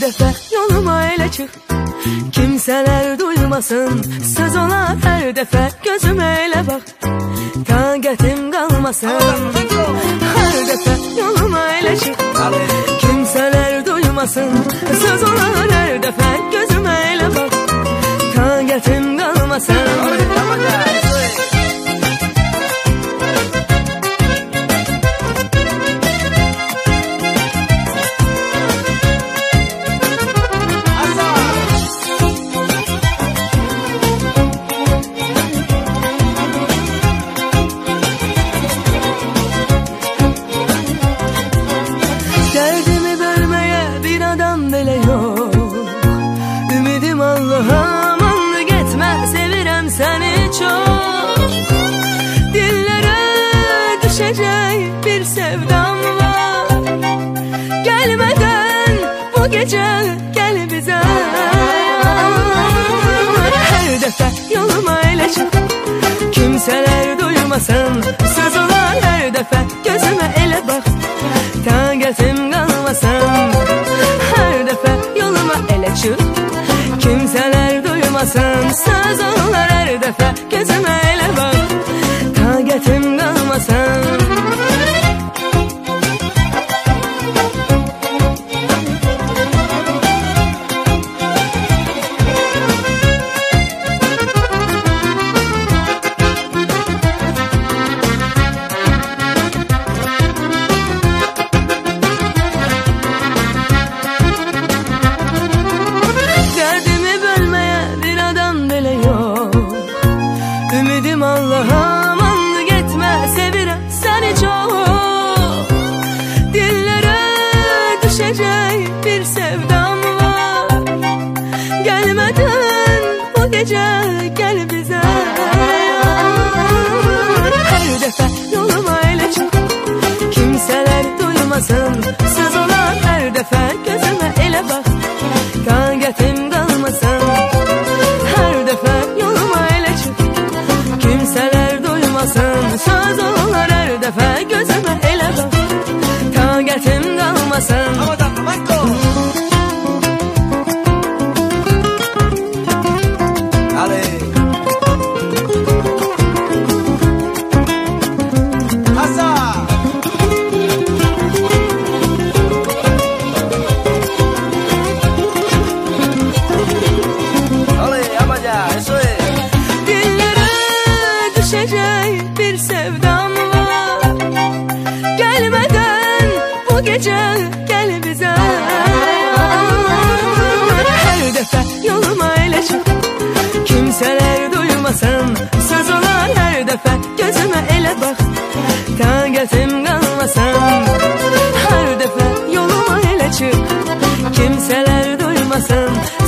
dəfə yoluma elə çıx, kimsələr duymasın, söz olar hər dəfə gözümə elə bax, taqətim qalmasın. Hər dəfə yoluma elə çıx, kimsələr duymasın, söz olar hər dəfə gözümə elə bax, taqətim qalmasın. Dərdimi bölməyə bir adam belə yox, ümidim Allah'a, amanlı getmə, sevirəm səni çox. Dillərə düşəcək bir sevdam var, gəlmədən bu gecə gəl bizə. Hər dəfə yoluma elə çıx, kimsələr duymasın, söz olar hər dəfə gözümə elə bax, taqətim qalmasın. Hər dəfə yoluma elə çıx, kimsələr duymasın, söz olar hər dəfə gözümə elə bax, taqətim qalmasın. Ümidim Allah'a, amanlı getmə, sevirəm səni çox. Dillərə düşəcək bir sevdam var, gəlmədən bu gecə gəl bizə. Hər dəfə yoluma elə çıx, kimsələr duymasın, söz olar hər dəfə gözümə elə bax, taqətim qalmasın. Hər dəfə yoluma elə çıx, kimsələr duymasın, söz olar hər dəfə gözümə elə bax, taqətim qalmasın. Düşəcək bir sevdam var, gəlmədən bu gecə gəl bizə. Hər dəfə yoluma elə çıx, kimsələr duymasın, söz olar hər dəfə gözümə elə bax, taqətim qalmasın. Hər dəfə yoluma elə çıx, kimsələr duymasın,